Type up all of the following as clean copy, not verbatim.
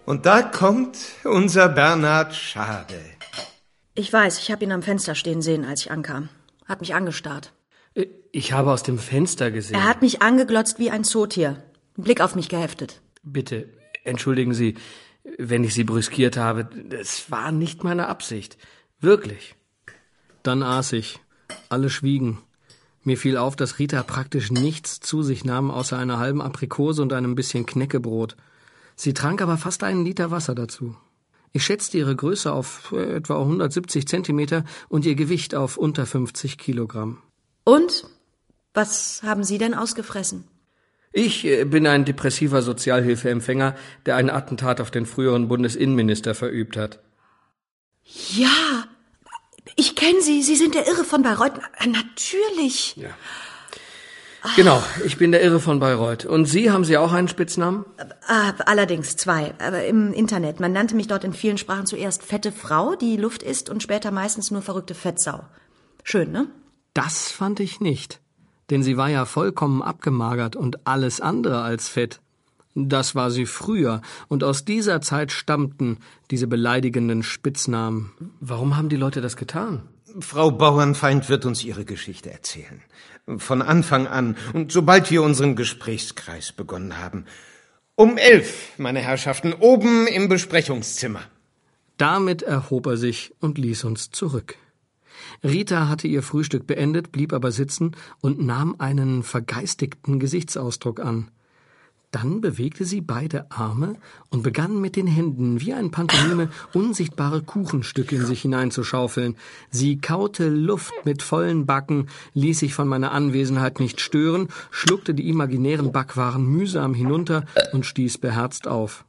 Und da kommt unser Bernhard Schade. Ich weiß, ich habe ihn am Fenster stehen sehen, als ich ankam. Hat mich angestarrt. Ich habe aus dem Fenster gesehen. Er hat mich angeglotzt wie ein Zootier. Einen Blick auf mich geheftet. Bitte, entschuldigen Sie, wenn ich Sie brüskiert habe. Es war nicht meine Absicht. Wirklich. Dann aß ich. Alle schwiegen. Mir fiel auf, dass Rita praktisch nichts zu sich nahm, außer einer halben Aprikose und einem bisschen Knäckebrot. Sie trank aber fast 1 Liter Wasser dazu. Ich schätzte ihre Größe auf etwa 170 Zentimeter und ihr Gewicht auf unter 50 Kilogramm. Und? Was haben Sie denn ausgefressen? Ich bin ein depressiver Sozialhilfeempfänger, der ein Attentat auf den früheren Bundesinnenminister verübt hat. Ja, ich kenne Sie. Sie sind der Irre von Bayreuth. Natürlich. Ja. Genau, ich bin der Irre von Bayreuth. Und Sie, haben Sie auch einen Spitznamen? Allerdings 2, aber im Internet. Man nannte mich dort in vielen Sprachen zuerst fette Frau, die Luft isst, und später meistens nur verrückte Fettsau. Schön, ne? Das fand ich nicht. Denn sie war ja vollkommen abgemagert und alles andere als fett. Das war sie früher, und aus dieser Zeit stammten diese beleidigenden Spitznamen. Warum haben die Leute das getan? Frau Bauernfeind wird uns ihre Geschichte erzählen. Von Anfang an und sobald wir unseren Gesprächskreis begonnen haben. Um 11, meine Herrschaften, oben im Besprechungszimmer. Damit erhob er sich und ließ uns zurück. Rita hatte ihr Frühstück beendet, blieb aber sitzen und nahm einen vergeistigten Gesichtsausdruck an. Dann bewegte sie beide Arme und begann mit den Händen wie ein Pantomime unsichtbare Kuchenstücke in sich hineinzuschaufeln. Sie kaute Luft mit vollen Backen, ließ sich von meiner Anwesenheit nicht stören, schluckte die imaginären Backwaren mühsam hinunter und stieß beherzt auf.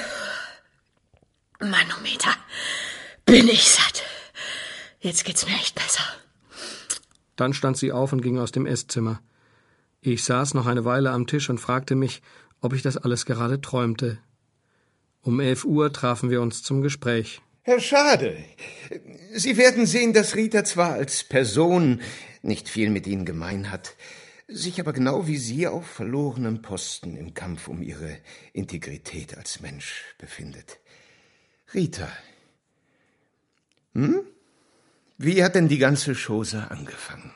Manometer, bin ich satt. Jetzt geht's mir echt besser. Dann stand sie auf und ging aus dem Esszimmer. Ich saß noch eine Weile am Tisch und fragte mich, ob ich das alles gerade träumte. Um 11 Uhr trafen wir uns zum Gespräch. Herr Schade, Sie werden sehen, dass Rita zwar als Person nicht viel mit Ihnen gemein hat, sich aber genau wie Sie auf verlorenem Posten im Kampf um ihre Integrität als Mensch befindet. Rita, wie hat denn die ganze Chose angefangen?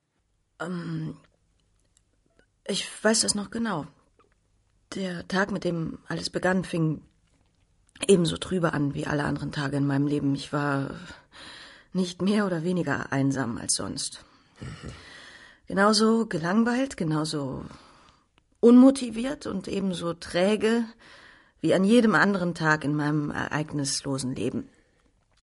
Ich weiß das noch genau. Der Tag, mit dem alles begann, fing ebenso trübe an wie alle anderen Tage in meinem Leben. Ich war nicht mehr oder weniger einsam als sonst. Genauso gelangweilt, genauso unmotiviert und ebenso träge wie an jedem anderen Tag in meinem ereignislosen Leben.